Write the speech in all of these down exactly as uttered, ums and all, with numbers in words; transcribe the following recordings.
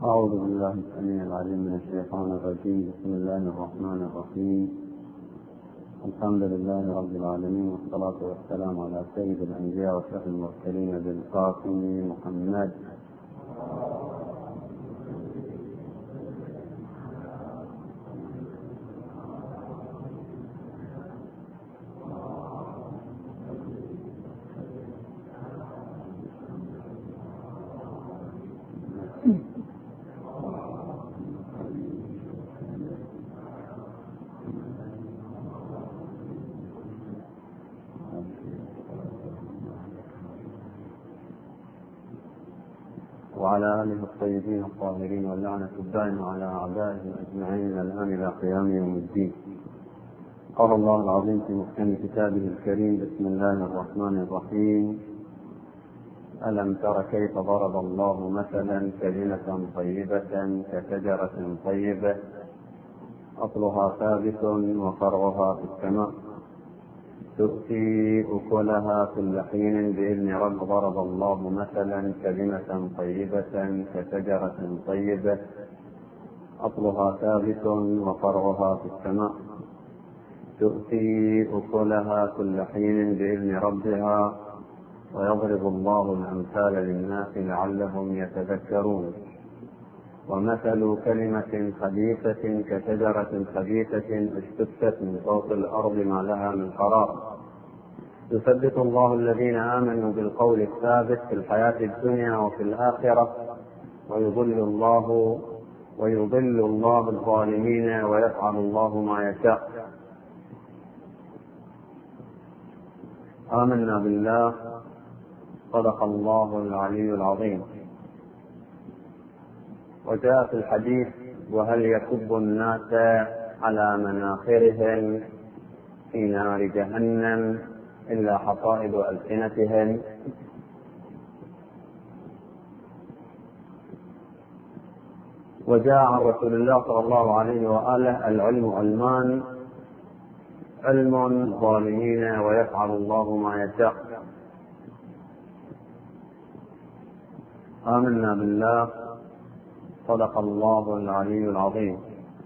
أعوذ بالله السميع العليم من الشيطان الرجيم. بسم الله الرحمن الرحيم. الحمد لله رب العالمين، والصلاة والسلام على سيد الأنبياء وأشرف المرسلين بالقاسم محمد. وعلى آله الطيبين الطاهرين، واللعنة الدائمة على أعدائهم أجمعين من الآن إلى قيام يوم الدين. قال الله العظيم في محكم كتابه الكريم: بسم الله الرحمن الرحيم. ألم تر كيف ضرب الله مثلا كلمة طيبة كشجرة طيبة أصلها ثابت وفرعها في السماء تؤتي أكلها كل حين بإذن رب. ضرب الله مثلا كلمة طيبة كشجرة طيبة أصلها ثابت وفرعها في السماء تؤتي أكلها كل حين بإذن ربها ويضرب الله الأمثال للناس لعلهم يتذكرون. ومثل كلمة خبيثة كشجرة خبيثة اجتثت من فوق الأرض ما لها من قرار يثبت الله الذين آمنوا بالقول الثابت في الحياة الدنيا وفي الآخرة ويضل الله ويضل الله الظالمين ويفعل الله ما يشاء. آمنا بالله. صدق الله العلي العظيم. وجاء في الحديث: وهل يكب الناس على مناخرهم في نار جهنم إلا حصائد ألسنتهم. وجاء عن رسول الله صلى الله عليه وآله: العلم علمان، علم الظالمين ويفعل الله ما يشاء. آمنا بالله. صدق الله العلي العظيم.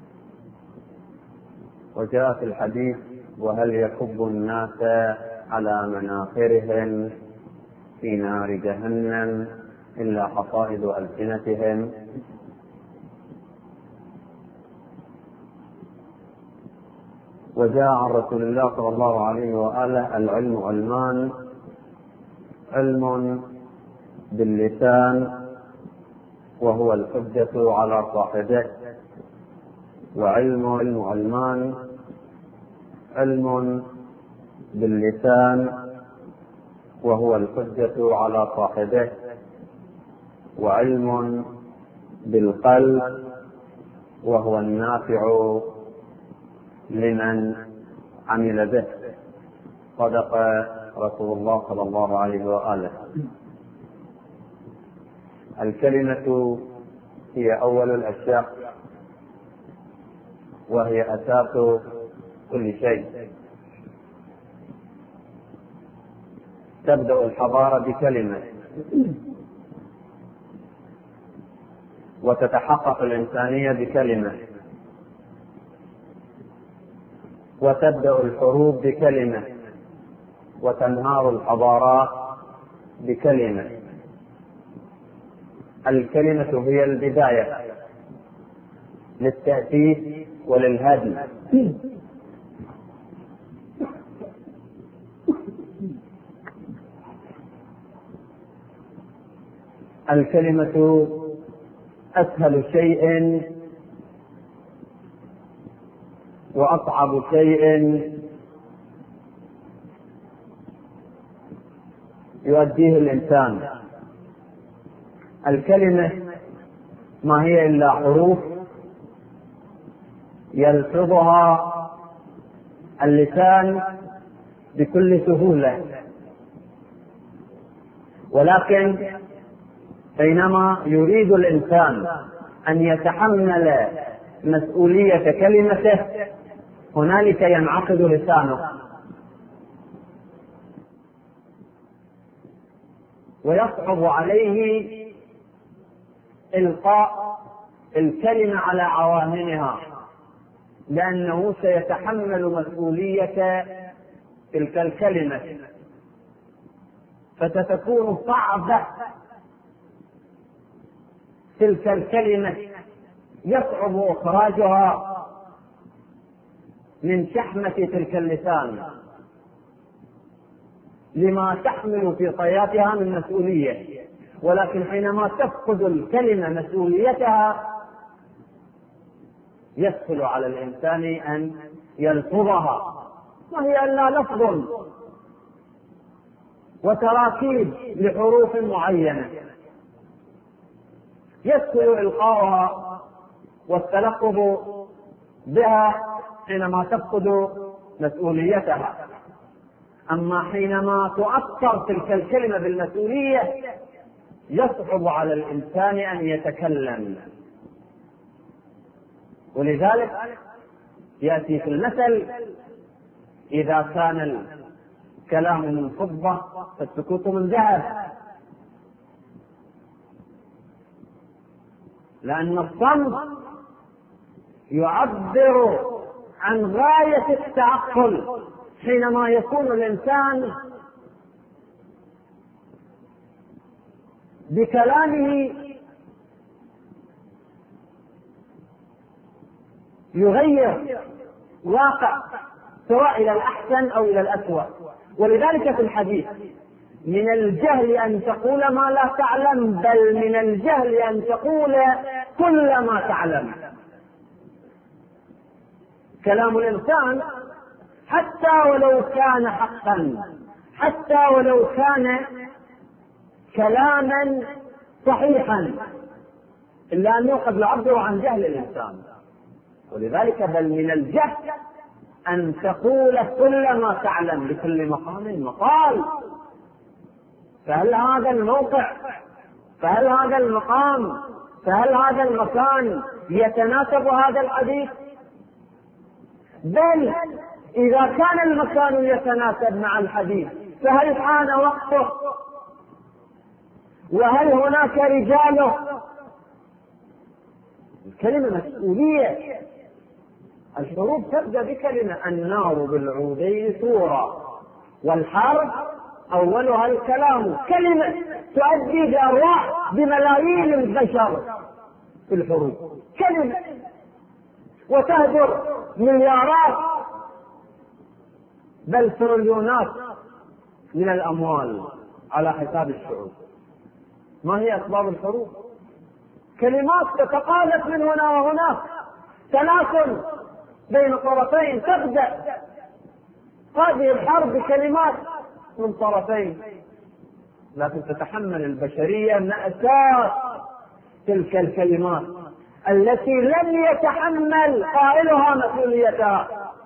وجاء في الحديث: وهل يكب الناس على مناخرهم في نار جهنم إلا حصائد ألسنتهم. وجاء عن رسول الله صلى الله عليه وآله: العلم علمان، علم باللسان وهو الحجة على صاحبه، وعلم علم علمان، علم باللسان وهو الحجة على صاحبه، وعلم بالقلب وهو النافع لمن عمل به. صدق رسول الله صلى الله عليه وآله. الكلمة هي أول الأشياء، وهي أساس كل شيء. تبدأ الحضارة بكلمة، وتتحقق الإنسانية بكلمة، وتبدأ الحروب بكلمة، وتنهار الحضارات بكلمة. الكلمة هي البداية للتأسيس وللهدم. الكلمة أسهل شيء وأصعب شيء يؤديه الإنسان. الكلمة ما هي إلا حروف يلفظها اللسان بكل سهولة، ولكن بينما يريد الإنسان أن يتحمل مسؤولية كلمته هنالك ينعقد لسانه ويصعب عليه إلقاء الكلمة على عواملها، لأنه سيتحمل مسؤولية تلك الكلمة، فتكون صعبة تلك الكلمة، يصعب إخراجها من شحمة تلك اللسان لما تحمل في طياتها من مسؤولية. ولكن حينما تفقد الكلمة مسؤوليتها يسهل على الإنسان أن يلفظها، وهي إلا لفظ وتراكيب لحروف معينة يسهل إلقاؤها والتلقب بها حينما تفقد مسؤوليتها. أما حينما تؤثر تلك الكلمة بالمسؤولية يصعب على الإنسان أن يتكلم. ولذلك يأتي في المثل: إذا كان الكلام من فضة فالسكوت من ذهب، لأن الصمت يعبر عن غاية التعقل. حينما يكون الإنسان بكلامه يغير واقع سواء إلى الأحسن أو إلى الأسوأ. ولذلك في الحديث: من الجهل أن تقول ما لا تعلم، بل من الجهل أن تقول كل ما تعلم. كلام الإنسان حتى ولو كان حقا، حتى ولو كان كلاما صحيحا، إلا أنه قد يعبر عن جهل الإنسان. ولذلك بل من الجهل أن تقول كل ما تعلم، لكل مقام مقال. فهل هذا الموقع، فهل هذا المقام، فهل هذا المكان يتناسب هذا الحديث؟ بل إذا كان المكان يتناسب مع الحديث فهل حان وقته؟ وهل هناك رجاله؟ الكلمة مسؤولية. الحروب تبدأ بكلمة: النار بالعودين ثورة، والحرب أولها الكلام. كلمة تؤدي بأرواح بملايين البشر في الحروب، كلمة، وتهدر مليارات بل تريليونات من الأموال على حساب الشعوب. ما هي أسباب الحروب؟ كلمات تتقاذف من هنا وهناك، تناسل بين طرفين. تبدأ هذه الحرب بكلمات من طرفين، لكن تتحمل البشرية مأساة تلك الكلمات التي لم يتحمل قائلها مسؤوليتها.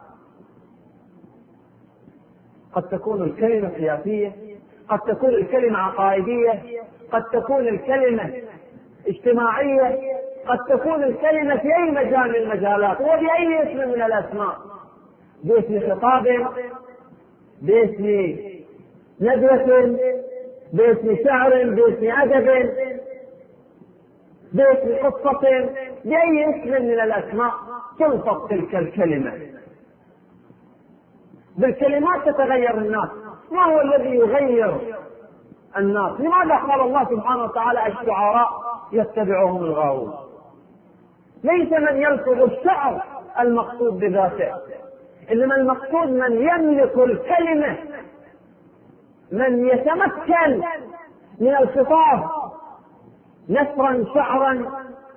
قد تكون الكلمة سياسية، قد تكون الكلمة عقائدية، قد تكون الكلمة اجتماعية، قد تكون الكلمة في أي مجال من المجالات وبأي اسم من الأسماء، باسم خطاب، باسم ندوة، باسم شعر، باسم أدب، باسم قصة، بأي اسم من الأسماء تلفظ تلك الكلمة. بالكلمات تتغير الناس. ما هو الذي يغير الناس؟ لماذا قال الله سبحانه وتعالى: الشعراء يتبعهم الغاوون؟ ليس من يلفظ الشعر المقصود بذاته، إنما المقصود من يملك الكلمة، من يتمكن من الخطاب نثرا شعرا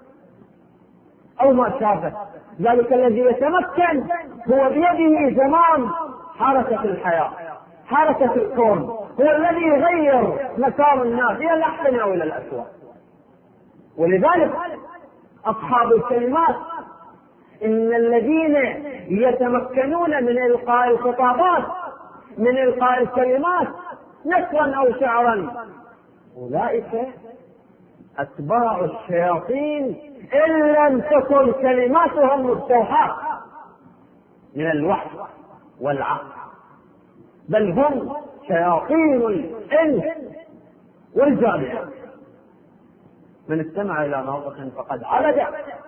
أو ما شابه ذلك. الذي يتمكن هو بيده زمام حركة الحياة، حركة الكون، هو الذي يغير مسار الناس إلى الأحسن أو إلى الأسوأ. ولذلك أصحاب الكلمات إن الذين يتمكنون من إلقاء الخطابات، من إلقاء الكلمات نثرا أو شعرا، أولئك أتباع الشياطين إن لم تكن كلماتهم مستوحاة من الوحي والعقل، بل هم شياطين الإنس والجان. من استمع إلى ناطق فقد عبد،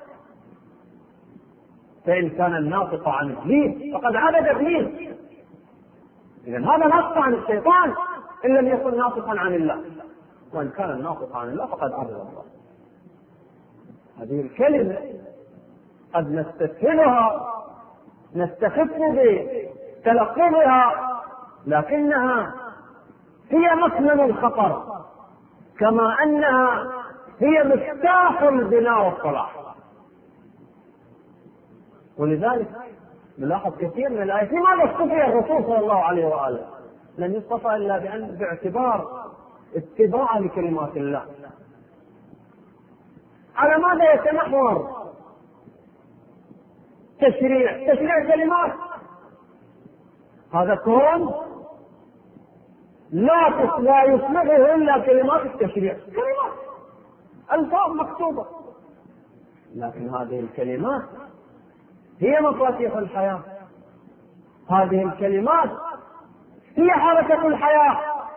فإن كان الناطق عن إبليس فقد عبد إبليس. إذن هذا نطق عن الشيطان إن لم يكن ناطقا عن الله، وإن كان الناطق عن الله فقد عبد الله. هذه الكلمة قد نستسهلها، نستخف بتلقبها، لكنها هي مكمن الخطر، كما أنها هي مفتاح البناء والصلاح. ولذلك نلاحظ كثير من الآيات لماذا اصطفي الرسول صلى الله عليه وآله؟ لن يصطفى إلا بأن باعتبار اتباع لكلمات الله. على ماذا يتمحور تشريع؟ تشريع كلمات. هذا كون لا لا يصلحه إلا كلمات التشريع، كلمات ألفاظ مكتوبة، لكن هذه الكلمات هي مفاتيح الحياة. هذه الكلمات هي حركة الحياة.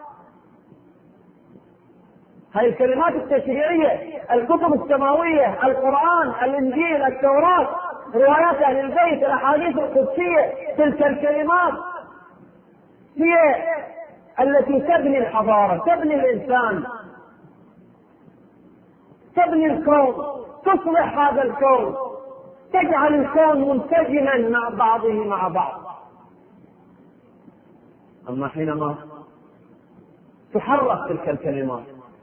هذه الكلمات التشريعية، الكتب السماوية، القرآن، الإنجيل، التوراة، روايات أهل البيت، الأحاديث القدسية، تلك الكلمات هي التي تبني الحضارة، تبني الإنسان، تبني الكون، تصلح هذا الكون، تجعل الكون منسجما مع بعضه مع بعض. أما حينما تحرك تلك الكلمات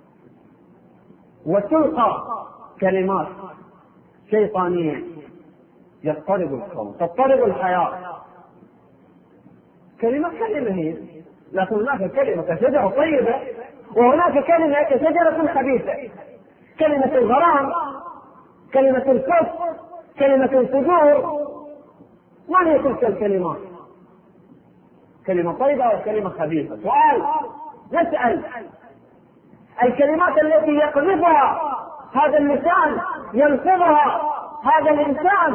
وتلقى كلمات شيطانية يضطرب الكون، تضطرب الحياة. كلمة كلمة هي، لكن هناك كلمة كشجرة طيبة، وهناك كلمة كشجرة خبيثة. كلمة الغرام، كلمة الكفر، كلمة الفجور، ما هي تلك الكلمات؟ كلمة طيبة وكلمة خبيثة. سؤال نسأل: الكلمات التي يقذفها هذا اللسان، يلفظها هذا الإنسان،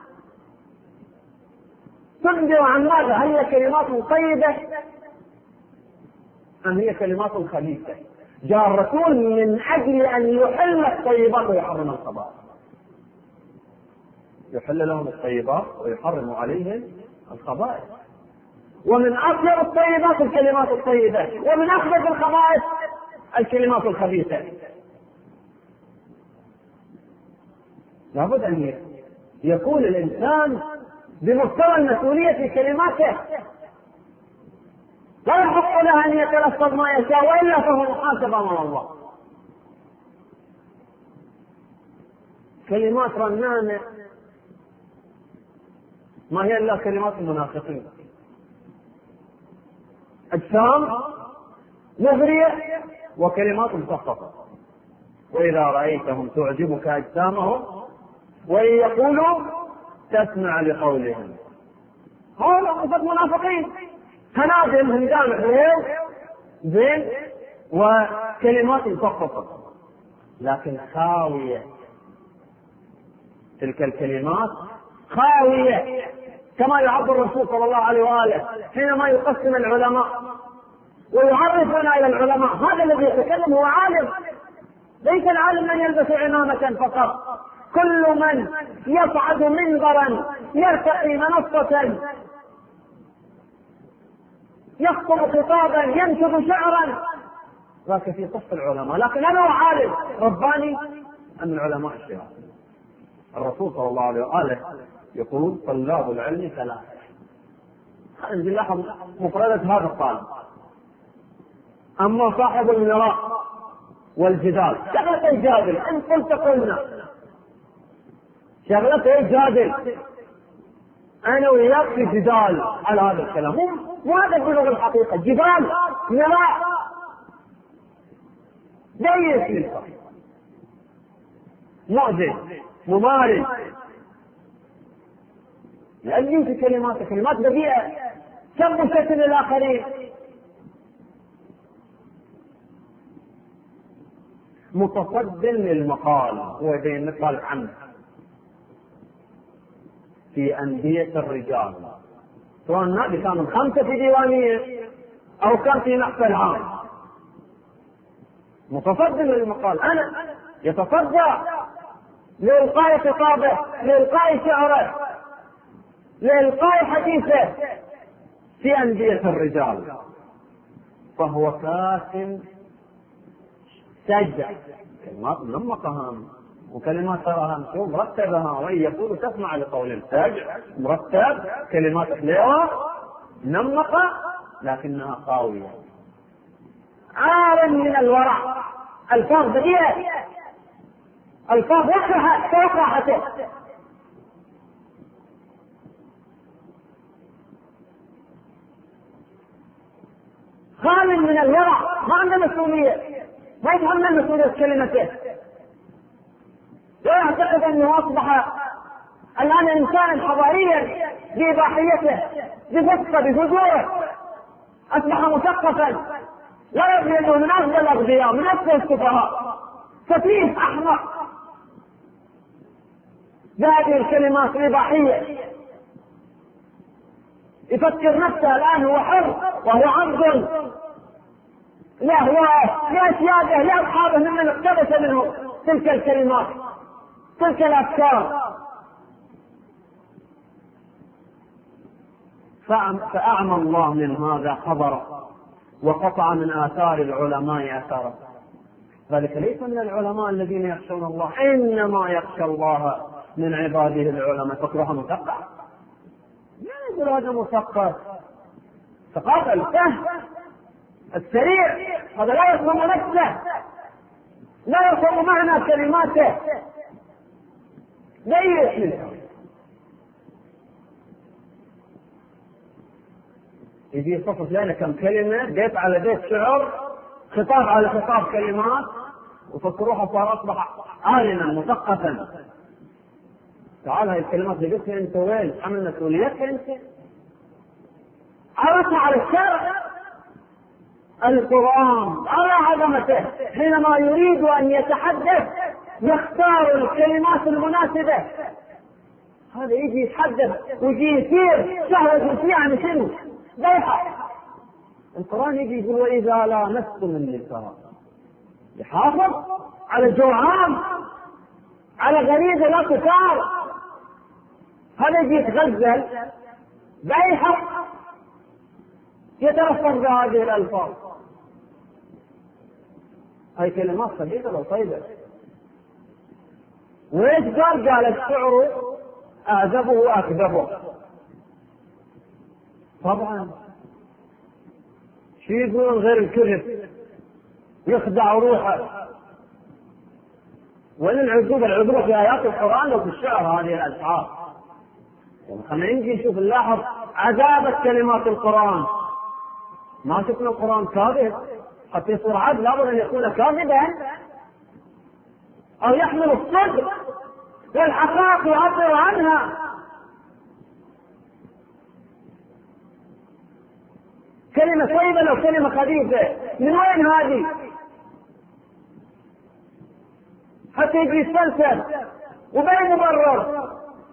تنبئ عن ماذا؟ هل هي كلمات طيبة أم هي كلمات خبيثة؟ جاء الرسول من أجل أن يحل الطيبات ويحرم الخبائث، يحل لهم الطيبات ويحرم عليهم الخبائث. ومن أطيب الطيبات الكلمات الطيبة، ومن أخبث الخبائث الكلمات الخبيثة. لابد أن يكون الإنسان بمستوى المسؤولية في كلماته، لا يحق له أن يتلفظ ما يشاء، وإلا فهو محاسب أمام الله. كلمات رنانة ما هي إلا كلمات المنافقين. أجسام مغرية وكلمات مخففة. وإذا رأيتهم تعجبك أجسامهم وإن يقولوا تسمع لقولهم. هؤلاء صفات منافقين، هنادم هندام حلو زين وكلمات مخففة، لكن خاوية. تلك الكلمات خاوية، كما يعبر الرسول صلى الله عليه وآله حينما يقسم العلماء ويعرفنا إلى العلماء: هذا الذي يتكلم هو عالم، ليس العالم من يلبس عمامة فقط، كل من يصعد منبرا، يرتقي منصة، يخطب خطابا، ينشد شعرا، ذاك في صف العلماء. لكن أنا عالم رباني أم العلماء الشيعة. الرسول صلى الله عليه وآله يقول: طلاب العلم ثلاثة. انزل لاحظ مفردة هذا الطالب. أما صاحب المراء والجدال شغلته الجادل، إن قلت قلنا، شغلته الجادل، أنا وياك في جدال على هذا الكلام. مو هذا بلغة الحقيقة، جدال، مراء، ليس مؤذن، ممارس، لأن في كلمات كلمات بذيئة تنبشت للآخرين. متصد للمقال، هو يبين مثال عنه في أندية الرجال، سواء النادي كانوا خمسة في ديوانية أو كان في نحو العام. متصد للمقال، أنا يتصدى لإلقاء خطابه، لإلقاء شعره، لإلقاء حديثه في أندية الرجال، فهو كاتم سجع. كلمات منمقة وكلمات تراها مرتبة، وإن يقول تسمع لقول السجع مرتب، كلمات حلوة منمقة لكنها قاوية، عار من الورع، الفاظ بديعة، الفاظ وقحته، خال من الورع، ما عنده مسؤولية، ما يتحمل مسؤولية كلمته، ويعتقد أنه أصبح الآن إنسانا حضاريا بإباحيته، بفسقه، بفجوره، أصبح مثقفا، لا يدري أنه من أفضل الأغبياء، من أفضل السفهاء، سفيه أحمق بهذه الكلمات الإباحية. يفكر نفسه الآن هو حر وهو عبد له لأسياده لأصحابه ممن اقتبس منه تلك الكلمات، تلك الأفكار. فأعمى الله من هذا خبره، وقطع من آثار العلماء أثره. ذلك ليس من العلماء الذين يخشون الله، إنما يخشى الله من عباده العلماء. تكره مثقف؟ لا يقول هذا مثقف، ثقافة الفهم السريع، هذا لا يفهم نفسه، لا يفهم معنى كلماته، لا يحمل. يجي يصفف لنا كم كلمة، بيت على بيت شعر، خطاب على خطاب كلمات، وفكروها صار أصبح عالما مثقفا. تعال هاي الكلمات اللي قلتها أنت وين؟ عمل مسؤوليتك أنت؟ عرفنا على الشرع القرآن على عظمته، حينما يريد أن يتحدث يختار الكلمات المناسبة. هذا يجي يتحدث ويجي يثير شهوة فيه عن شنو؟ ضيحة. القرآن يجي يقول وإذا لامستم النساء، يحافظ على الجرعان، على غريزة لا تثار. هذا يجي يتغزل ضيحة يتلفظ بهذه الألفاظ. هاي كلمات خبيثة لو طيبة. وإيش قال؟ قال الشعر أعذبه وأكذبه. طبعا شو يقولون غير الكذب؟ يخدع روحه. وين العذوبة؟ العذوبة في آيات القرآن وفي الشعر هذه الأشعار. خلينا نجي نشوف نلاحظ عذابة كلمات القرآن. ما شفنا القرآن كاذب، حتى يصير عبد لابد أن يكون كاذبا أو يحمل الصدق والحقائق يعبر عنها. كلمة طيبة لو كلمة خبيثة، من وين هذه؟ حتى يجي يستلسل وبين مبرر.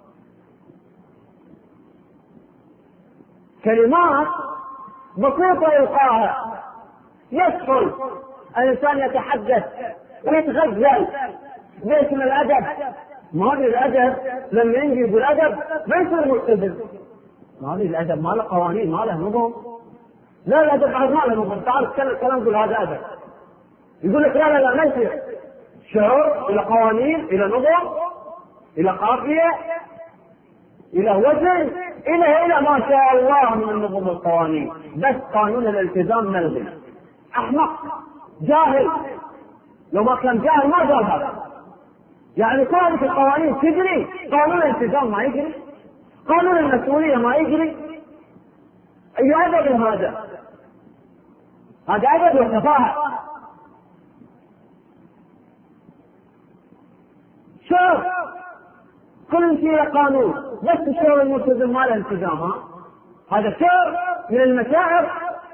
كلمات بسيطة يلقاها، يسهل الإنسان يتحدث ويتغزل باسم الأدب. ما هذه الأدب لما يجي يقول أدب ما يصير ملتزم. ما هذه الأدب ما له قوانين، ما له نظم. لا الأدب بعد ما له نظم. تعال تكلم كلام تقول هذا أدب، يقول لك لا لا لا ما يصير. شعور إلى قوانين، إلى نظم، إلى قافية، إلى وزن، إلى إلى ما شاء الله من النظم والقوانين. بس قانون الالتزام ملغي. أحمق جاهل، لو ما كان جاهل ما قال هذا. يعني كانت القوانين تجري، قانون الالتزام ما يجري، قانون المسؤولية ما يجري. أي أدب هذا؟ هذا أدب وتفاهة. شوف كل شيء قانون، بس الشعور الملتزم ما له التزام. هذا شعور من المشاعر.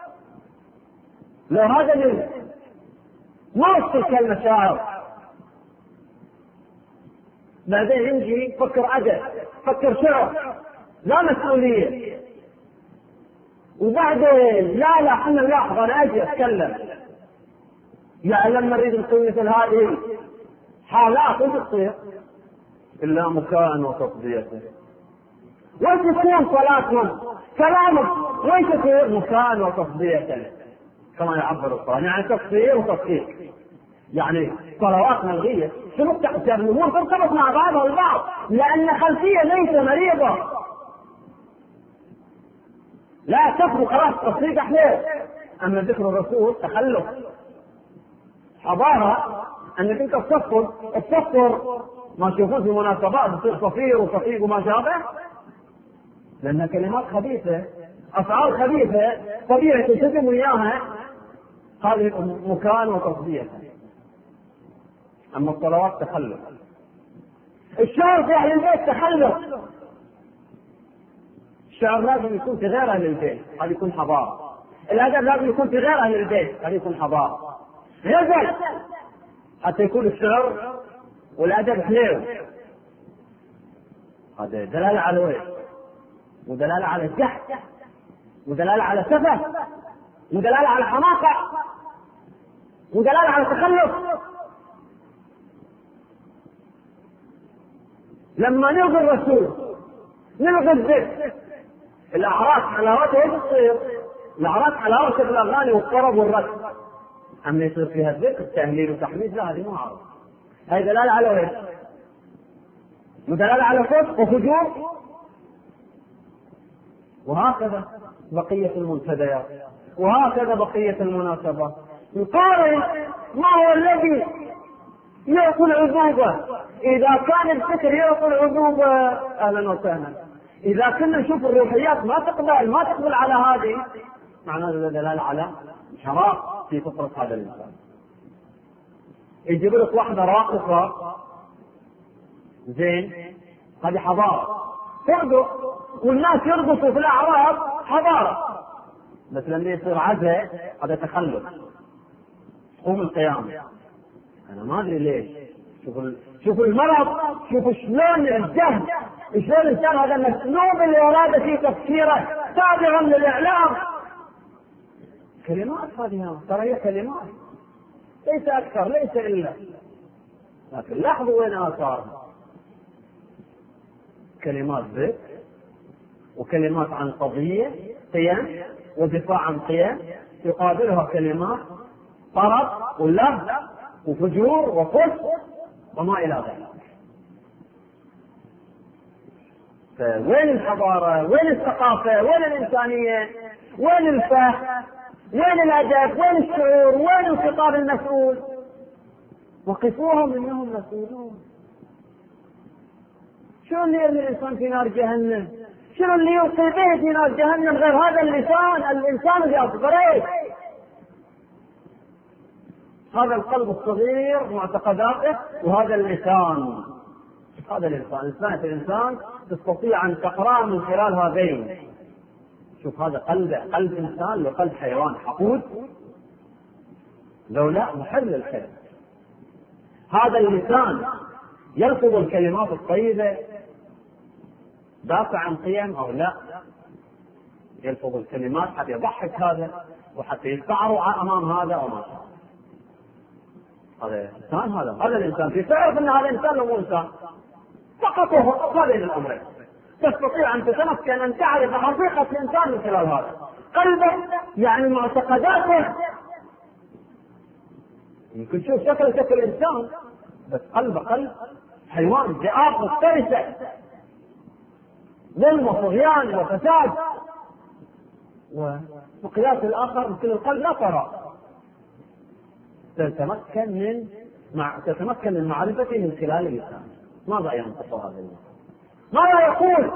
لو هذا من ما وصل كالمشاعر. بعدين يجي فكر أدب، فكر شعور، لا مسؤولية. وبعدين لا لا احنا نلاحظ، انا اجي اتكلم يعني لما نريد نسوي مثل هذه حالات وش تصير؟ إلا مكاء وتصدية. وش تكون صلاتهم؟ كلامك وش تصير؟ مكاء وتصدية كما يعبر القرآن، يعني تفسير وتصديق. يعني صلوات ملغية. شنو تحتاج الأمور ترتبط مع بعضها البعض، لأن خلفية ليس مريضة. لا تفرق خلاص تصديق أحلام. أما ذكر الرسول تخلف حضارة، أنك أنت تصفر تصفر ما تشوفون في مناسبات تصير صفير وصفيق وما شابه، لأن كلمات خبيثة أفعال خبيثة طبيعي تلتزم وياها، هذه مكان وتصديق. أما الصلوات تخلف. الشعر في أهل البيت تخلف. الشعر لازم يكون في غير أهل البيت، هذا يكون حضارة. الأدب لازم يكون في غير أهل البيت، هذا يكون حضارة. غزل حتى يكون الشعر والأدب حليو، هذا دلالة على وين؟ ودلالة على الجهل، ودلالة على سفه، ودلالة على حماقة، ودلالة على تخلف. لما نلغي الرسول نلغي الذكر، الأعراس حلاوتها ايش تصير؟ الأعراس حلاوتها في الأغاني والطرب والرقص. أما يصير فيها الذكر تهليل وتحميد، لا هذه مو عرض. هذه دلالة على وين؟ ودلالة على فسق وفجور. وهكذا بقية المنتديات، وهكذا بقية المناسبات. القارئ ما هو الذي يعطي العذوبة؟ إذا كان الفكر يعطي العذوبة أهلا وسهلا. إذا كنا نشوف الروحيات ما تقبل ما تقبل على هذه، معناه هذا دلالة على شراء في فطرة هذا الإنسان. يجيب لك واحدة راقصة زين، هذه حضارة ترقص والناس يرقصوا في الأعراض، حضارة. بس لما يصير عزاء هذا تخلف. قوم القيامة. أنا ما أدري ليش. شوفوا شوفوا المرض، شوفوا شلون الجهل، شلون الإنسان هذا المسلوب اللي أراد في تفسيره تابعا للإعلام. كلمات هذه ترى هي كلمات ليس أكثر ليس إلا، لكن لاحظوا وين آثارها. كلمات ذكر وكلمات عن قضية قيم ودفاع عن قيم، يقابلها كلمات طرب ولهو وفجور وفسق وما إلى ذلك. فوين الحضارة؟ وين الثقافة؟ وين الإنسانية؟ وين الفهم؟ وين الأدب؟ وين الشعور؟ وين الخطاب المسؤول؟ وقفوهم إنهم مسؤولون. شنو اللي يرمي الإنسان في نار جهنم؟ شنو اللي يلقي به في نار جهنم غير هذا اللسان؟ الإنسان اللي أصغره، هذا القلب الصغير معتقداته، وهذا اللسان. هذا الإنسان إنسان الإنسان تستطيع أن تقرأ من خلال هذين. شوف هذا قلب قلب إنسان وقلب حيوان حقود، لو لا محل الكلام. هذا اللسان يلفظ الكلمات الطيبة دافع عن قيم أو لا، يلفظ الكلمات حتى يضحك هذا وحتى يستعروا أمام هذا أو ما شاء. هذا إنسان، هذا هذا الإنسان. في تعرف أن هذا إنسان لو مو إنسان فقط هذين الأمرين تستطيع أن تتمكن أن تعرف حقيقة الإنسان من خلال هذا. قلبه يعني معتقداته، يمكن تشوف شكل شكل إنسان بس قلبه قلب حيوان، ذئاب مفترسة، ظلم وطغيان وفساد. ومقياس الآخر مثل القلب لا ترى. تتمكن من مع تتمكن من معرفته من خلال اللسان. ماذا ينطق هذا اللسان؟ ماذا يقول؟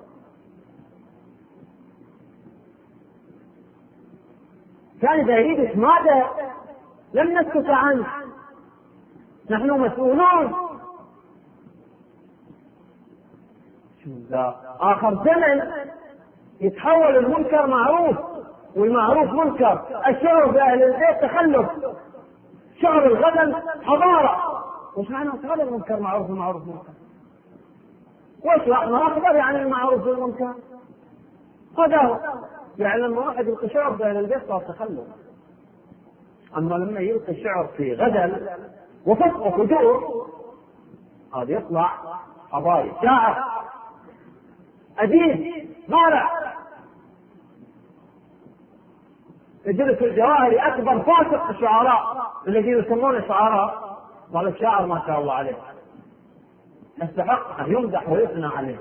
كان إذا يريد ماذا لم نسكت عنه، نحن مسؤولون. آخر زمن يتحول المنكر معروف والمعروف منكر. الشعر في أهل البيت تخلف، شعر الغزل حضارة. وش معنى هذا المنكر معروف والمعروف منكر؟ وش ما أخبر يعني المعروف والمنكر؟ هذا هو. يعني لما واحد يلقي شعر في أهل البيت صار تخلف. أما لما يلقي الشعر في غزل وفسق وفجور هذا يطلع حضاري شاعر أديب بارع. يجلس الجواهري أكبر فاسق الشعراء الذين يسمون شعراء، قال الشاعر ما شاء الله عليه يستحق أن يمدح ويثنى عليه،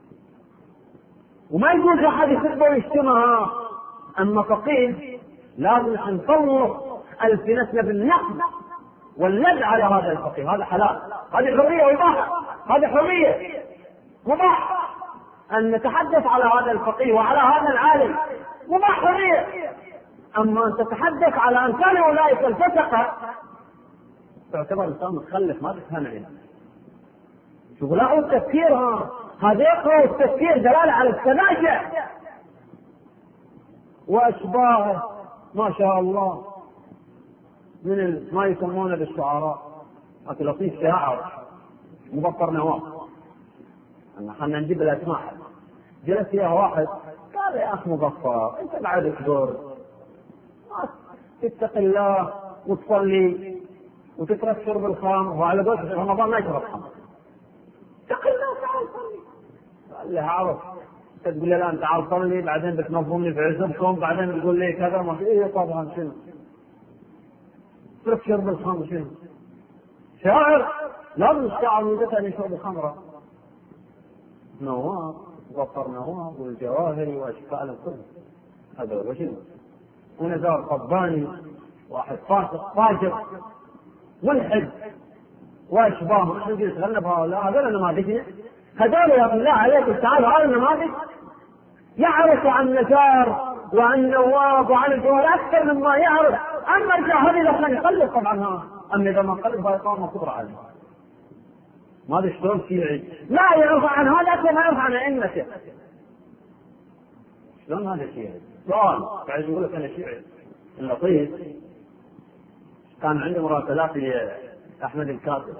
وما يجوز أحد يسبه ويشتمها. أما فقيه لازم نطلق ألسنتنا بالنقد واللد على هذا الفقيه، هذا حلال، هذه حرية وإباحة، هذه حرية مباح أن نتحدث على هذا الفقيه وعلى هذا العالم، مباح حرية. أما أن تتحدث على أمثال أولئك الفسقة تعتبر إنسان متخلف ما تفهم عليه. شوفوا لا التفكير، هذا يقرأ التفكير دلالة على السذاجة وأشباهه ما شاء الله من ما يسمونه بالشعراء. أكو لطيف شاعر مبطر نواف، خلنا نجيب الأسماء. جلس فيها واحد قال يا أخ مبطر أنت بعدك دور، تتق الله وتصلي وتترك شرب الخمر، وعلى قولك في رمضان ما يشرب خمر، اتق الله تعال صلي. قال له عرف تقول لي الآن تعال صلي بعدين بتنظمني في عزبكم بعدين بتقول لي كذا ما في إيه طبعا شنو تترك شرب الخمر شنو شاعر لازم الشاعر وجدت أن يشرب الخمرة. نواب وفر نواب والجواهري وأشكال الكل هذا هو شنو. ونزار قباني واحد فاسق فاجر ملحد واشباهه، نحن نجي نتغلب هؤلاء. هذول نماذجنا، هذول يا بالله عليكم تعالوا هذا النماذج يعرف عن نزار وعن نواب وعن الجوهر اكثر مما يعرف. اما الجاهلي لو كان يقلب طبعا ها، اما اذا ما قلب فيقام كبر عليه. ما ادري شلون شيعي لا يعرف عن هذا اكثر ما يعرف عن ائمته. شلون هذا شيعي؟ سؤال قاعد يقول لك انا شيعي. اللطيف كان عنده مراسلات لأحمد الكاتب،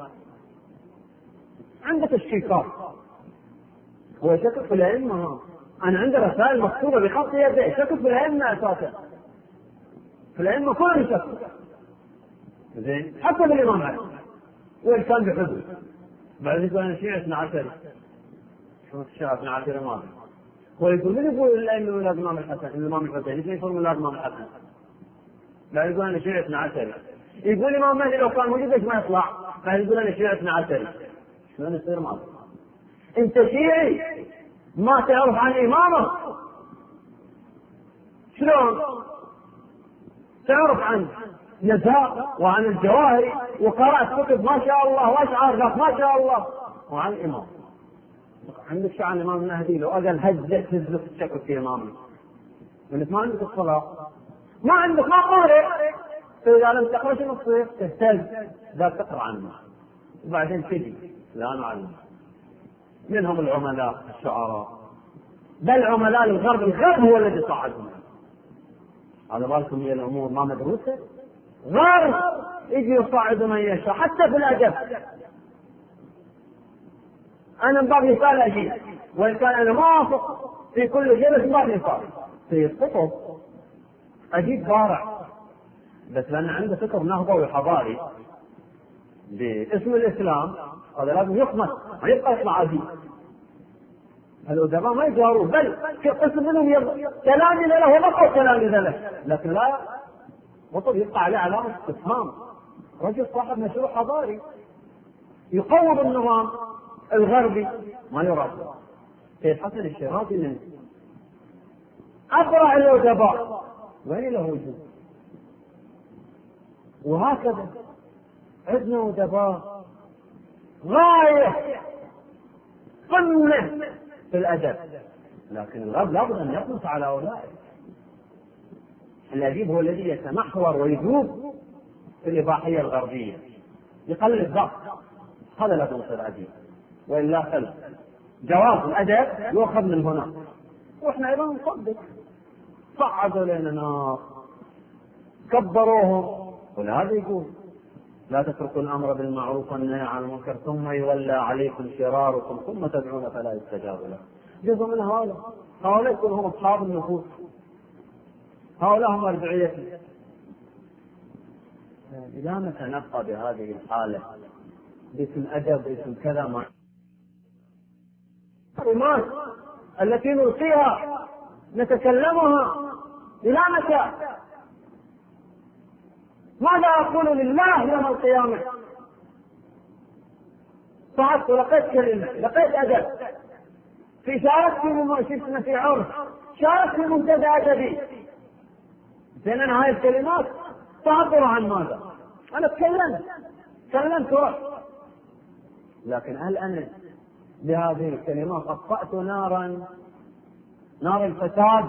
عنده تشكيكات، هو شكك في الأئمة. أنا عندي رسائل مكتوبة بخط يدي شكك في الأئمة أساسا، في الأئمة كلهم يشكك زين حتى بالإمام علي وين كان بحدود. بعد يقول أنا شيعي اثنا عشر، شو الشيعة اثنا عشر ماذا؟ هو يقول من يقول الأئمة ولاد الإمام الحسن الإمام الحسين ايش يقول ولاد الإمام الحسن؟ بعد يقول أنا شيعي اثنا عشر. يقول الإمام مهدي لو كان موجود ما يطلع. بعد يقول أنا شيعي اثنا عشر. شلون يصير ماذا؟ أنت شيعي ما تعرف عن إمامك، شلون تعرف عن نزار وعن الجواهري وقرأت كتب ما شاء الله وأشعار ذاك ما شاء الله وعن الإمام؟ عندك شيء عن الإمام المهدي لو أقل هزة تهزك الشكل في إمامي، لأنك ما عندك الصلاة ما عندك ما قارئ، فإذا لم تقرأ شنو تصير؟ تهتز ذاك تقرأ عنه وبعدين تجي لا نعلم. منهم العملاء الشعراء، بل عملاء الغرب، الغرب هو الذي صعدهم. هذا بالكم هي الأمور ما مدروسة، غرب يجي يصعد من يشاء حتى في الأدب. أنا من باب مثال أجيب، وإن كان أنا ما أثق في كل شيء بس من باب مثال في القطب أجيب بارع، بس لأن عنده فكر نهضوي حضاري باسم الإسلام هذا لازم يخمس ما يبقى يطلع عزيز. الأدباء ما يجارون، بل قسم منهم تلامذة له وبقوا تلامذة له، لكن لا قطب يبقى عليه علامة استفهام. رجل صاحب مشروع حضاري يقوض النظام الغربي ما يراد. سيد حسن الشيرازي من أبرع الأدباء وين له وجود. وهكذا عندنا أدباء غاية قمة في الأدب، لكن الغرب لابد أن يقنص على أولئك. الأديب هو الذي يتمحور ويذوب في الإباحية الغربية يقلل الضغط، هذا لا يصير أديب، وإلا خلف جواز الأدب يؤخذ من هنا. وإحنا أيضا نصدق صعدوا لنا نار كبروهم، ولهذا يقول لا تتركوا الأمر بالمعروف والنهي عن المنكر ثم يولى عليكم شراركم ثم تدعون فلا يستجاب لكم. جزء من هؤلاء هؤلاء يكونوا هم أصحاب النفوس، هؤلاء هم أربعية. إذا متى نبقى بهذه الحالة باسم أدب باسم كذا. ما الكلمات التي نلقيها نتكلمها إلى متى؟ ماذا أقول لله يوم القيامة؟ صعدت لقيت كلمة، لقيت أدب، في شاركت في في عرف، شاركت في منتدى أدبي، زين أنا هاي الكلمات تعبر عن ماذا؟ أنا تكلمت تكلمت روح، لكن هل أنا بهذه الكلمات أطفأت نارا نار الفساد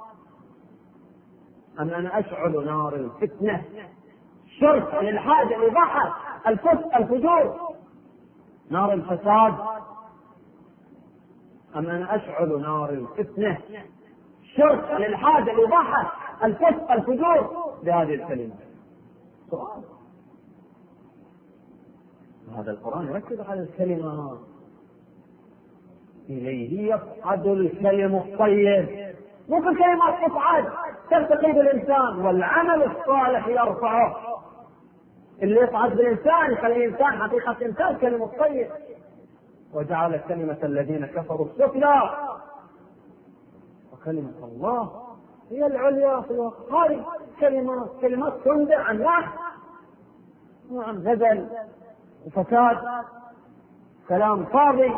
أم أنا أشعل نار الفتنة، الشرك، الإلحاد، الإباحة، الفسق، الفجور، نار الفساد، أم أنا أشعل نار الفتنة، الشرك، الإلحاد، الإباحة، الفسق، الفجور بهذه الكلمة؟ سؤال. هذا القرآن يركز على الكلمة، إليه يصعد الكلم الطيب، مو كل كلمات تصعد ترتقي بالإنسان، والعمل الصالح يرفعه. اللي يصعد بالإنسان يخلي الإنسان حقيقة إنسان كلمة طيب. وجعل كلمة الذين كفروا السفلى وكلمة الله هي العليا في الوقت. هذه كلمات كلمات تنبئ عن واحد وعن غزل وفساد، كلام فاضي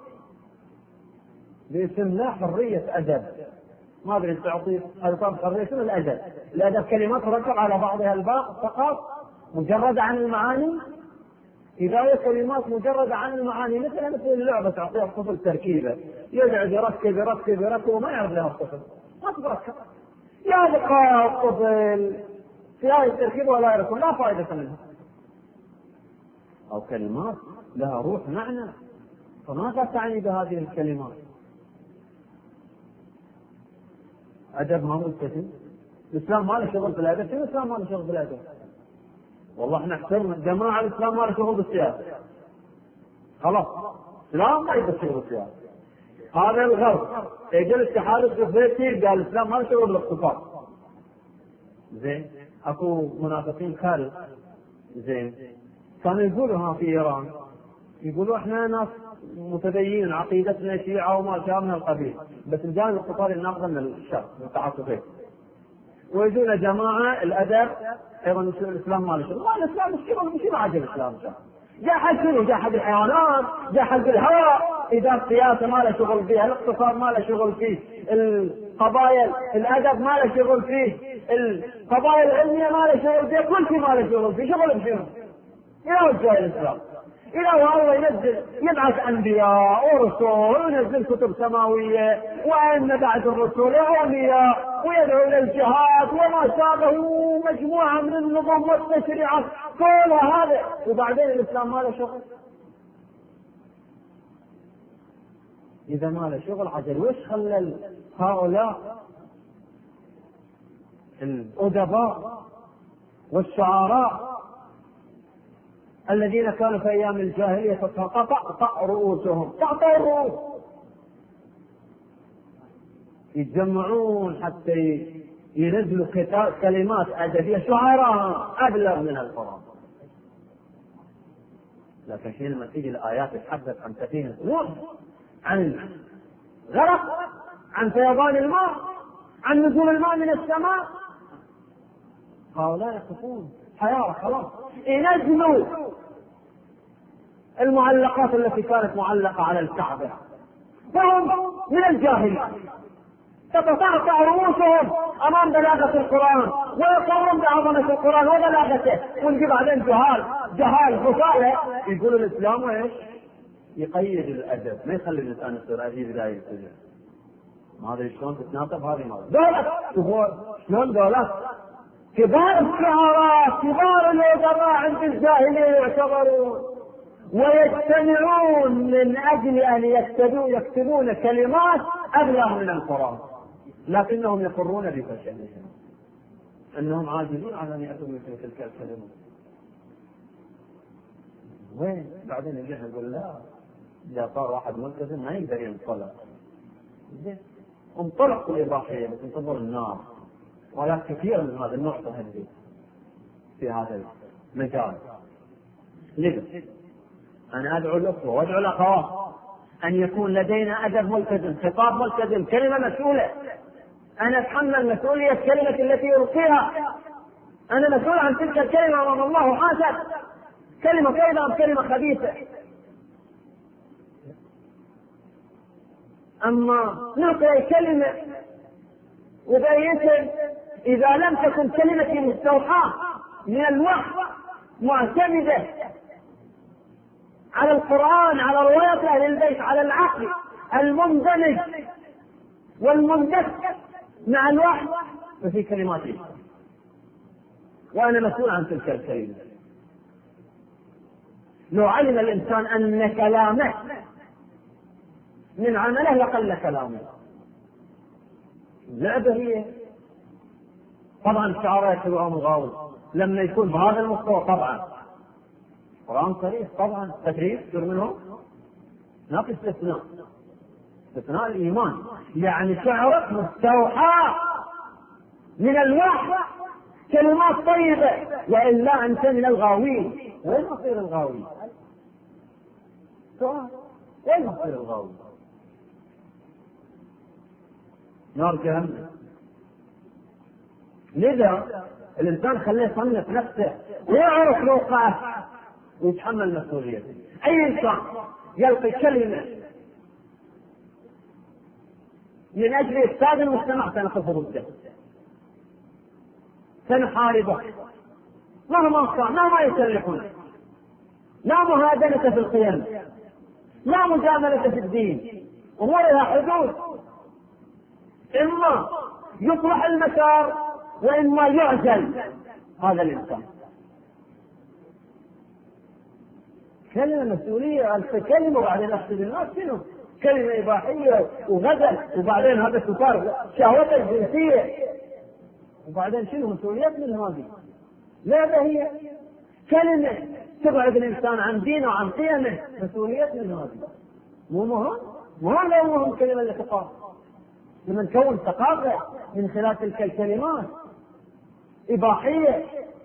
باسم لا حرية أدب. ما أدري تعطي ألفاظ حرية شنو الأدب؟ الأدب كلمات تركب على بعضها الباقي فقط مجرد عن المعاني. إذا هي كلمات مجرد عن المعاني مثل مثل اللعبة تعطيها الطفل تركيبة، يقعد يركب يركب يركب وما يعرف لها الطفل، ما تتركب، يبقى الطفل في هذه التركيبة ولا يركب، لا فائدة منها. أو كلمات لها روح معنى، فماذا تعني بهذه الكلمات؟ أدب ما ملتزم، الإسلام ما له شغل بالأدب، شنو الإسلام ما له شغل بالأدب؟ والله احنا احترم الجماعة، الإسلام ما له شغل بالسياسة، خلاص الإسلام ما يبغى شغل بالسياسة. هذا الغرب يجي الاتحاد السوفيتي قال الإسلام ما له شغل بالاقتصاد، زين اكو منافقين خارج، زين كانوا يقولوا ها في إيران، يقولوا احنا ناس متدينين عقيدتنا شيعة وما شابه من القبيل، بس الجانب الاقتصادي ناخذه من الشرق من التعاطفين. ويجونا جماعة الأدب أيضا الإسلام ما له شغل، ما الإسلام مش شغل، مش عاجل الإسلام شغل. جاحد شنو؟ جاحد الحيوانات، جاحد بالهواء، إذا السياسة ما له شغل فيها، الاقتصاد ما له شغل فيه، القضايا الأدب ما له شغل فيه، القضايا العلمية ما له شغل فيه، كل شيء ما له شغل فيه، شغل بشنو؟ إلى وجه الإسلام. إلى الله ينزل يبعث أنبياء ورسل وينزل كتب سماوية وأن بعد الرسل وأنبياء ويدعو إلى الجهاد وما شابه مجموعة من النظم والتشريعات كل هذا، وبعدين الإسلام ما له شغل. إذا ما له شغل عجل وش خلى هؤلاء الأدباء والشعراء الذين كانوا في أيام الجاهلية تقطع رؤوسهم، تقطع الرؤوس، يتجمعون حتى ينزلوا كلمات أدبية شعراء أبلغ من القرآن. لكن حين لما تيجي الآيات تتحدث عن سفينة نوح، عن غرق، عن فيضان الماء، عن نزول الماء من السماء، هؤلاء يقفون حيارى خلاص، ينزلوا المعلقات التي كانت معلقة على الكعبة وهم من الجاهلية، تتطعطع رؤوسهم أمام بلاغة القرآن ويقرون بعظمة القرآن وبلاغته، ونجي بعدين جهال جهال غفالة يقولوا الإسلام وإيش؟ يقيد الأدب، ما يخلي الإنسان يصير أديب لا يلتزم. ما أدري شلون تتناطب هذه مرة دولة شلون دولة كبار الشعراء كبار الوزراء عند الجاهلية يعتبرون ويجتمعون من أجل أن يكتبون يكتبون كلمات أبلغ من القرآن، لكنهم يقرون بفشلهم، أنهم عاجزون على أن يأتوا مثل تلك الكلمات. وين بعدين اللي يقول لا، إذا صار واحد ملتزم ما يقدر ينطلق، انطلق الإباحية بس انتظر النار، ولا كثير من هذا النوع تهدي في هذا المجال. لذا أنا أدعو الأخوة وأدعو الأخوات أن يكون لدينا أدب ملتزم، خطاب ملتزم، كلمة مسؤولة. أنا أتحمل مسؤولية الكلمة التي ألقيها، أنا مسؤول عن تلك الكلمة أمام الله وحاسب، كلمة طيبة أم كلمة خبيثة. أما نعطي كلمة وبيتم إذا لم تكن كلمتي مستوحاة من الوحي معتمدة على القرآن، على رواية أهل البيت، على العقل المندمج والمندس مع الوحي، ففي كلماتي وأنا مسؤول عن تلك الكلمة. لو علم الإنسان أن كلامه من عمله لقل كلامه. لعبة هي. طبعا شعارات القرآن مغاوي لما يكون بهذا المستوى، طبعا قرآن صريح، طبعا تدريس يصير منه ناقص استثناء، استثناء الإيمان، يعني شعرك مستوحى من الوحي، كلمات طيبة، وإلا أنت من الغاوين. وين مصير الغاوي؟ سؤال، وين مصير الغاوي؟ نار جهنم. لذا الإنسان خليه يصنف نفسه ويعرف موقعه ويتحمل مسؤوليته. أي إنسان يلقي كلمة من أجل إفساد المجتمع سنقف ضده، سنحاربه مهما كان، مهما يسلحون. لا مهادنة في القيم، لا مجاملة في الدين، أمور لها حدود. إما يصلح المسار وإما يعزل هذا الإنسان. كلمة مسؤولية، ألف كلمة وبعدين أفسد الناس شنو؟ كلمة إباحية وغزل، وبعدين هذا تثار شهوة الجنسية، وبعدين شنو مسؤوليات من هذه؟ لا هي كلمة تبعد الإنسان عن دينه وعن قيمه، مسؤوليات من هذه. مو مهم؟ مهم لو مهم كلمة اللي تقال. لما نكون ثقافة من خلال تلك الكلمات إباحية،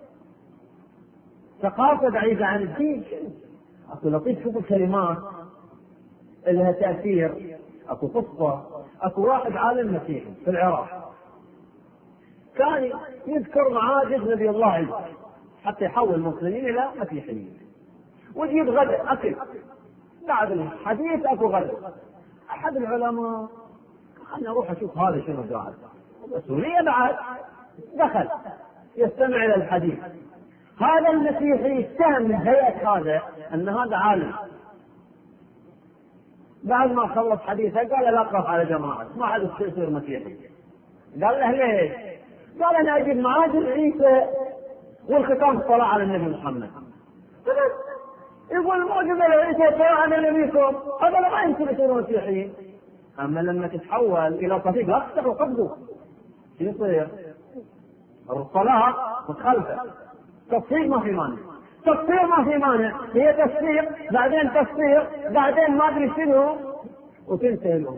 ثقافة بعيدة عن الدين. أكو لطيف، شوفوا الكلمات لها تأثير. أكو قصة، أكو واحد عالم مسيحي في العراق كان يذكر معاجز نبي الله عيسى حتى يحول المسلمين إلى مسيحيين، ويجيب غدا أكل بعد الحديث، أكو غدا. أحد العلماء خلنا أروح أشوف هذا شنو قاعد، مسؤولية بعد. دخل يستمع إلى الحديث. هذا المسيحي اتهم من هيئة هذا أن هذا عالم. بعد ما خلص حديثه قال لا أقرأ على جماعة، ما حد يصير مسيحي. قال له ليش؟ قال أنا أجيب معاجز عيسى والختام الصلاة على النبي محمد. يقول المعجزة لعيسى الصلاة على نبيكم، هذا ما يمكن يصيروا مسيحيين. أما لما تتحول إلى صديق لا تستحوا قبضه، شو يصير؟ الصلاة متخلفة، تصفيق ما في مانع، تصفيق ما في مانع، هي تصفيق بعدين تصفيق بعدين ما أدري شنو، وتنتهي الأمور.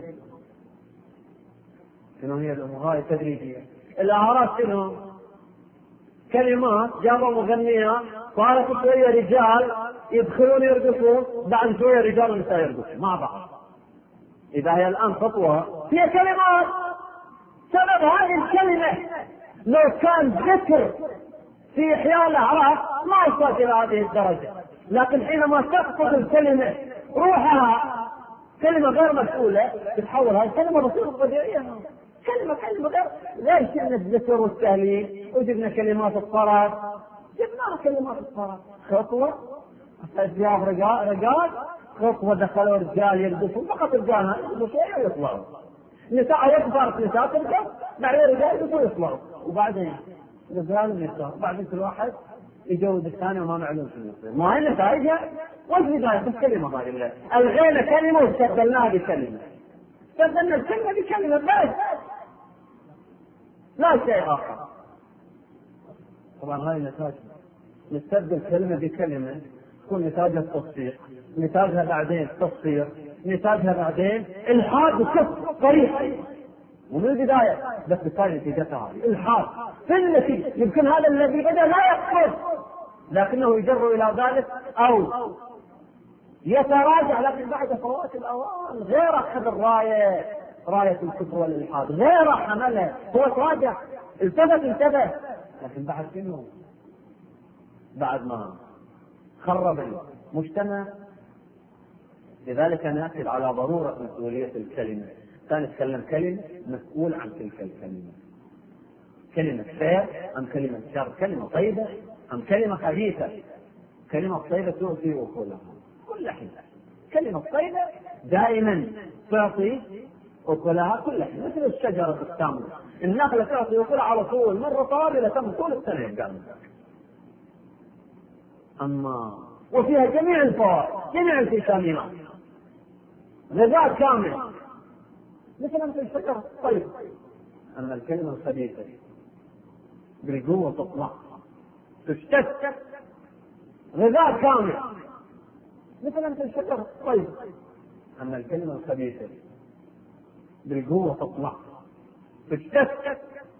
شنو هي الأمور هاي تدريجية؟ الأعراض شنو؟ كلمات جابوا مغنية، صارت شوية رجال يدخلون يرقصون، بعد شوية رجال ونساء يرقصون مع بعض. إذا هي الآن خطوة هي كلمات، سبب هذه الكلمة لو كان ذكر في إحياء الأعراف ما وصلت إلى هذه الدرجة، لكن حينما تفقد الكلمة روحها، كلمة غير مسؤولة، تتحول هذه كلمة بسيطة بديهية، كلمة كلمة غير غير كلمة الذكر والتهليل. وجدنا كلمات الطرب، جبنا كلمات الطرب، خطوة أجاب رجال رجال خطوة دخلوا رجال يرقصون، فقط رجال يرقصون ويطلعوا، نساء يكبر نساء ترقص، بعدين رجال يرقصون ويطلعوا، وبعدين رجال ونساء، بعدين كل واحد يجوز الثاني وما معلوم شنو يصير. ما هي نتائجها والبداية بس كلمة هذه، الغينا كلمة واستبدلناها بكلمة، استبدلنا الكلمة بكلمة بس لا شيء آخر. طبعا هاي نتاج، نستبدل كلمة بكلمة تكون نتاجها التصفيق، نتاجها بعدين تصفير، نتاجها بعدين الحاد وكفر صريح ومن البداية، بس بالتالي نتيجتها الحاد في النتيجة. يمكن هذا الذي بدأ لا يكفر لكنه يجر إلى ذلك أو يتراجع، لكن بعد فوات الأوان غير أخذ الراية، راية الكفر والإلحاد، غير حملها، هو تراجع، التفت انتبه، لكن بعد شنو؟ بعد ما خرب المجتمع. لذلك نأكد على ضرورة مسؤولية الكلمة. كان يتكلم كلمة مسؤول عن تلك الكلمة، كلمة خير أم كلمة شر، كلمة طيبة أم كلمة خبيثة. كلمة طيبة تؤتي أكلها كل حين، كلمة طيبة دائما تعطي أكلها كل حين، مثل الشجرة التمر، النخلة تعطي أكلها على طول، مرة طويلة تمر طول السنة قدامك. أما وفيها جميع الفوائد، جميع الفيتامينات، غذاء كامل، مثل مثل الشجرة طيب. أما الكلمة الخبيثة بالقوة تطلع تشتت، غذاء كامل، مثل مثل الشجرة طيب. أما الكلمة الخبيثة بالقوة تطلع تشتت،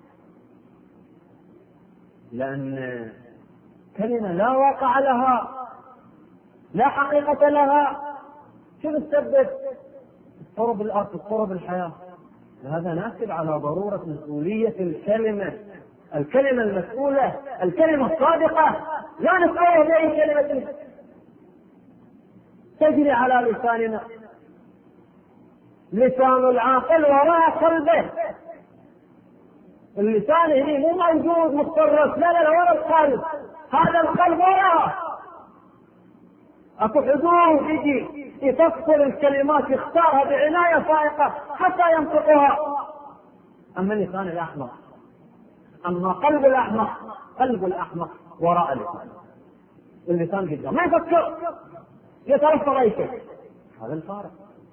لأن كلمة لا واقع لها، لا حقيقة لها، شو تسبب؟ اضطراب الأرض، اضطراب الحياة. لهذا نأكد على ضرورة مسؤولية الكلمة، الكلمة المسؤولة، الكلمة الصادقة، لا نسأل بأي كلمة تجري على لساننا. لسان العاقل وراء قلبه، اللسان هنا مو موجود متصرف، لا لا لا، وراء القلب، هذا القلب وراء اكو حدود يجي يفصل الكلمات، يختارها بعناية فائقة حتى ينطقها. اما اللسان الاحمق، اما قلب الاحمق، قلب الاحمق وراء اللسان، اللسان جدا ما يفكر، يترفض اي شيء، هذا الفارق.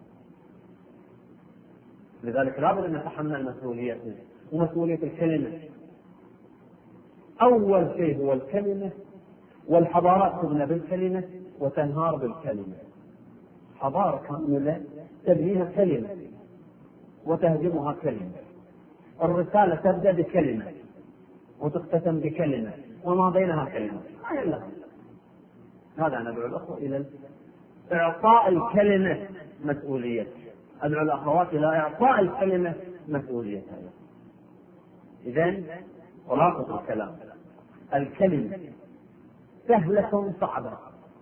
لذلك لابد ان نتحمل مسؤوليته ومسؤولية الكلمة. اول شيء هو الكلمة، والحضارات تبنى بالكلمة وتنهار بالكلمة. حضارة كاملة تبنيها كلمة وتهدمها كلمة. الرسالة تبدأ بكلمة وتختتم بكلمة وما بينها كلمة. هذا ندعو الأخوة إلى إعطاء الكلمة مسؤولية، أدعو الأخوات إلى إعطاء الكلمة مسؤوليتها. إذن خلاصة الكلام، الكلمة سهلة صعبة،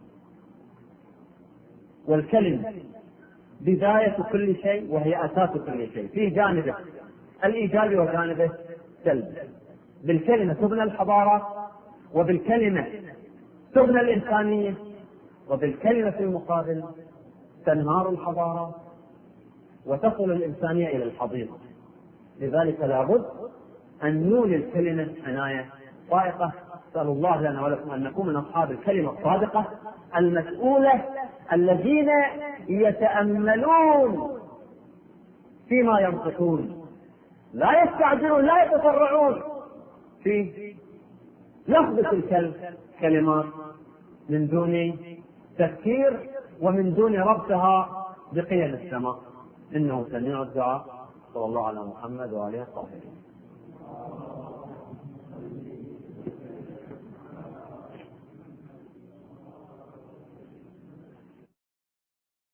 والكلمة بداية كل شيء وهي أساس كل شيء، في جانبه الإيجابي وجانبه السلبي. بالكلمة تبنى الحضارة، وبالكلمة تبنى الإنسانية، وبالكلمة في المقابل تنهار الحضارة وتصل الإنسانية إلى الحضيض. لذلك لابد أن نولي الكلمة عناية فائقة. أسأل الله لنا ولكم أن نكون من أصحاب الكلمة الصادقة المسؤولة، الذين يتأملون فيما ينطقون، لا يستعجلون، لا يتسرعون في لفظ تلك الكلمات من دون تفكير ومن دون ربطها بقيم السماء. إنه سميع الدعاء. صلى الله على محمد وآله وصحبه.